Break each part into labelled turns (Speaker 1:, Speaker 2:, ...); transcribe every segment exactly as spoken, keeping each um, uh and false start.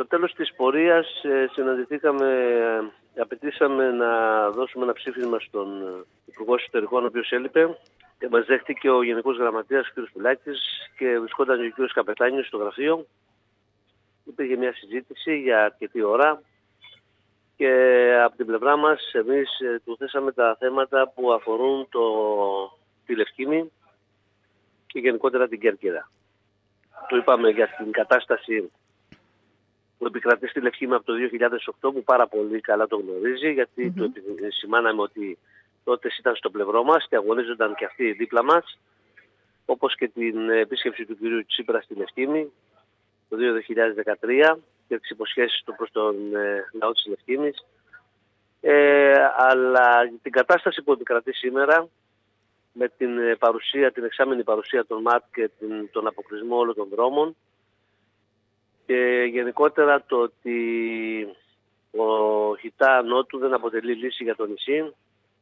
Speaker 1: στο τέλος της πορείας ε, συναντηθήκαμε, ε, απαιτήσαμε να δώσουμε ένα ψήφισμα στον Υπουργό Εσωτερικών, ο οποίος έλειπε, και μας δέχτηκε ο Γενικός Γραμματέας κ. Πουλάκης και βρισκόταν και ο κ. Καπετάνιος στο γραφείο. Υπήρχε μια συζήτηση για αρκετή ώρα και από την πλευρά μας εμείς ε, του θέσαμε τα θέματα που αφορούν το, τη Λευκήμη και γενικότερα την Κέρκυρα. Του είπαμε για την κατάσταση που επικρατεί στη Λευκήμη από το δύο χιλιάδες οκτώ, που πάρα πολύ καλά το γνωρίζει, γιατί mm-hmm. το επισημάναμε ότι τότε ήταν στο πλευρό μας και αγωνίζονταν και αυτοί δίπλα μας, όπως και την επίσκεψη του κυρίου Τσίπρα στη Λευκήμη το δύο χιλιάδες δεκατρία και τις υποσχέσεις του προς τον ε, λαό της Λευκήμης. Ε, αλλά την κατάσταση που επικρατεί σήμερα, με την παρουσία, την εξάμηνη παρουσία των ΜΑΤ και την, τον αποκλεισμό όλων των δρόμων, και γενικότερα το ότι ο Χιτά Νότου δεν αποτελεί λύση για το νησί.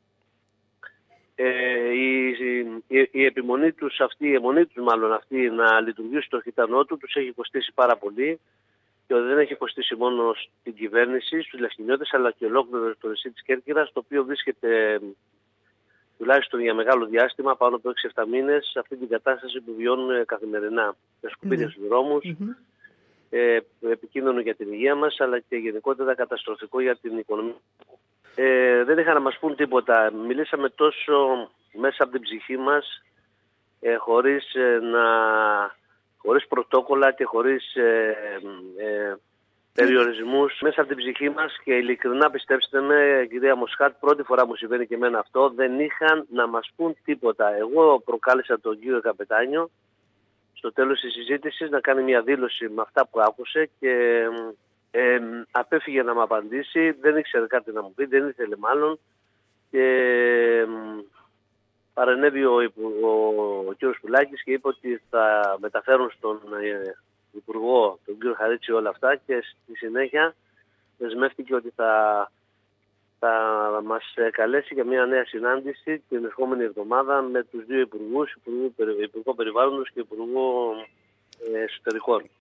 Speaker 1: Ε, η, η, η επιμονή τους αυτή, η αιμονή τους μάλλον αυτή να λειτουργήσει το Χιτά Νότου τους έχει κοστίσει πάρα πολύ, και δεν έχει κοστίσει μόνο στην κυβέρνηση, στους Λευκημιώτες, αλλά και ολόκληρο το νησί της Κέρκυρας, το οποίο βρίσκεται τουλάχιστον για μεγάλο διάστημα, πάνω από έξι εφτά μήνες, σε αυτή την κατάσταση που βιώνουν καθημερινά. Με σκουπίδια mm-hmm. στους δρόμους, mm-hmm. ε, επικίνδυνο για την υγεία μας, αλλά και γενικότερα καταστροφικό για την οικονομία. Ε, δεν είχαν να μας πούν τίποτα. Μιλήσαμε τόσο μέσα από την ψυχή μας, ε, χωρίς, ε, να, χωρίς πρωτόκολλα και χωρίς ε, ε, περιορισμούς, μέσα από την ψυχή μας, και ειλικρινά πιστέψτε με, κυρία Μοσχάτ, πρώτη φορά μου συμβαίνει και εμένα αυτό, δεν είχαν να μας πούν τίποτα. Εγώ προκάλεσα τον κύριο Καπετάνιο στο τέλος της συζήτησης να κάνει μια δήλωση με αυτά που άκουσε και ε, απέφυγε να μου απαντήσει, δεν ήξερε κάτι να μου πει, δεν ήθελε μάλλον, και ε, παρενέβη ο, ο, ο κ. Πουλάκης και είπε ότι θα μεταφέρουν στον ε, Υπουργό, τον κύριο Χαρίτσι, όλα αυτά, και στη συνέχεια δεσμεύτηκε ότι θα, θα μας καλέσει για μια νέα συνάντηση την ερχόμενη εβδομάδα με τους δύο υπουργούς, Υπουργό Περιβάλλοντος και Υπουργό Εσωτερικών.